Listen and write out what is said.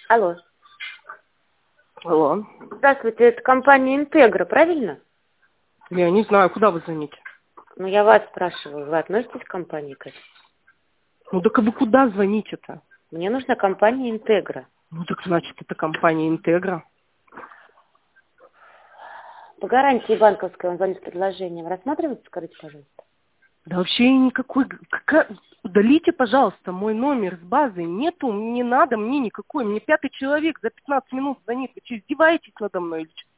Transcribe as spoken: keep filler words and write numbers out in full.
Алло. Алло. Здравствуйте, это компания «Интегра», правильно? Я не знаю, куда вы звоните? Ну, я вас спрашиваю, вы относитесь к компании к этой? Ну, так вы куда звоните-то? Мне нужна компания «Интегра». Ну, так значит, это компания «Интегра». По гарантии банковской он звонит с предложением. Рассматривается, скажите, пожалуйста? Да вообще никакой... Какая... Удалите, пожалуйста, мой номер с базы. Нету, не надо мне никакой. Мне пятый человек за пятнадцать минут звонит. Вы что, издеваетесь надо мной или что?